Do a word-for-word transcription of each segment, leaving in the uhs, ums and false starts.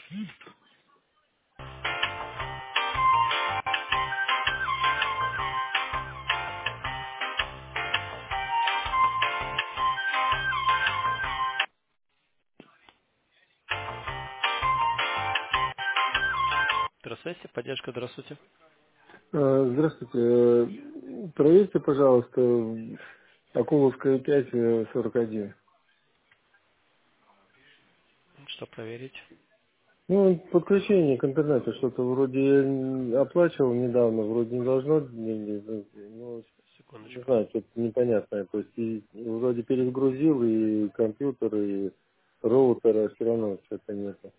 Здравствуйте, поддержка, здравствуйте. Э, Здравствуйте. Э, Проверьте, пожалуйста, Акуловская пять, э, сорок один. Что проверить? Ну, подключение к интернету что-то вроде я оплачивал недавно, вроде не должно деньги, ну, не Секундочку. знаю, что-то непонятное. То есть и вроде перезагрузил и компьютер, и роутер, а все равно что-то нету.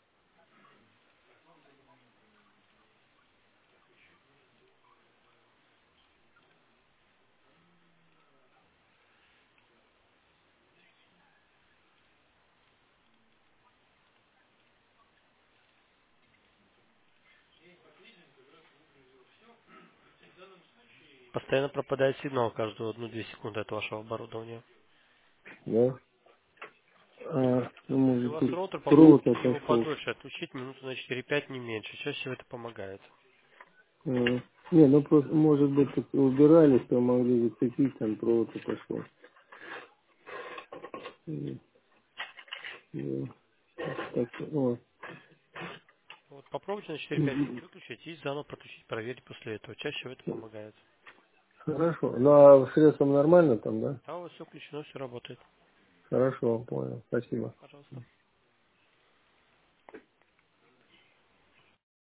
Постоянно пропадает сигнал каждую одну-две секунды от вашего оборудования. Да? А, ну, Если у может, вас тут роутер, провод попробуйте его отошел. подольше отключить, минуты на четыре-пять, не меньше. Чаще всего это помогает. А, не, ну просто, может быть, тут убирали, что могли зацепить, там провод отошел. М, да. Так, о. Вот попробуйте на четыре-пять минут Мгм. выключить и заново подключить, проверить после этого. Чаще всего это помогает. Хорошо. Ну, а средством нормально там, да? Да, у вас все включено, все работает. Хорошо, понял. Спасибо. Пожалуйста.